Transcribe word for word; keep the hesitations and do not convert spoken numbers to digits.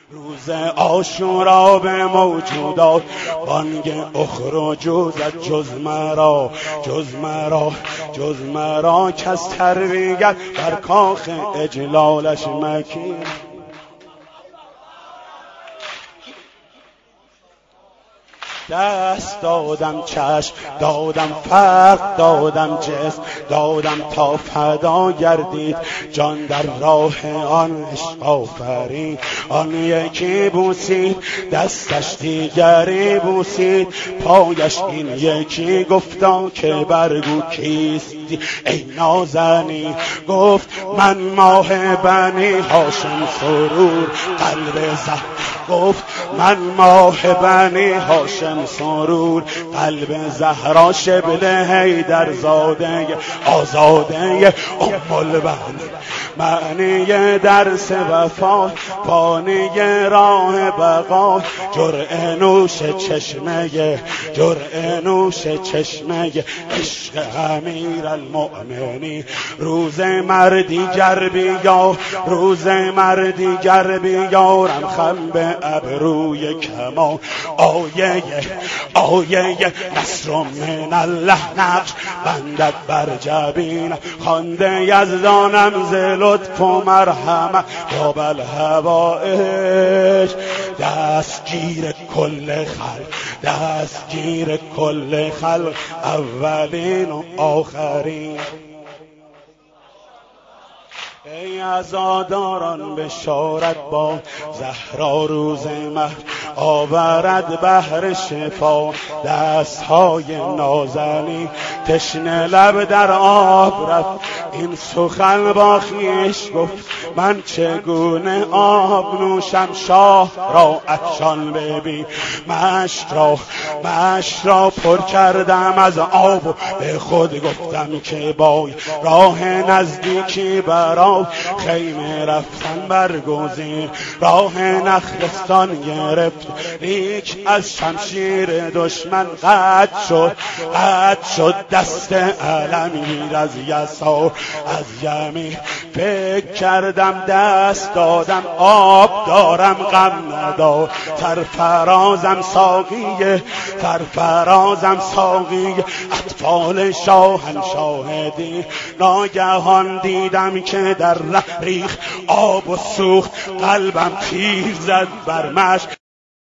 روز عاشورا به موجودات بانگ اخرجوا زد، جز مرا جز مرا جز مرا کس تربیت بر کاخ اجلالش مکین. دست دادم، چشم دادم، فرق دادم، جسم دادم تا فدا گردید جان در راه آن عشق آفرین. آن یکی بوسید دستش، دیگری بوسید پایش، این یکی گفتا که برگو کیستی ای نازنی. گفت من ماه بنی هاشم سرور قلب زهر. گفت من ماه بنی هاشم سرور قلب زهرا شبل حیدر زاده آزاده ام البنین. معنی درس وفا فانی راه بقا، جرعه نوش چشمه جرعه نوش چشمه عشق امیر المؤمنین. روز مردی گر بیا روز مردی گر بیارم خم به ابروی کمان. آیه آیه نصر من الله نقش بندد بر جبین. خوانده یزدانم ز لطف و مرحمت یا بالهوایج. دستگیر کل خلق دستگیر کل خلق اولین و آخرین. ای عزاداران بشارت با زهرا روز مهر آورد بحر شفا. دستهای نازنی تشنه لب در آب رفت، این سخن با خویش گفت من چگونه آب نوشم. شاه را عطشان ببین، مشت را مشت را پر کردم از آب و به خود گفتم که بای راه نزدیکی برای خیمه رفتن برگزین. راه نخلستان گرفت لیک از شمشیر دشمن قطع شد قطع شد دست علمگیر از یسار از یمین. فکر کردم دست دادم آب دارم غم ندار، سرفرازم ساقیه سرفرازم ساقیه اطفال شاهنشاهدی. ناگهان دیدم که در ره ریخ آب و سوخت، قلبم تیر زد بر مشک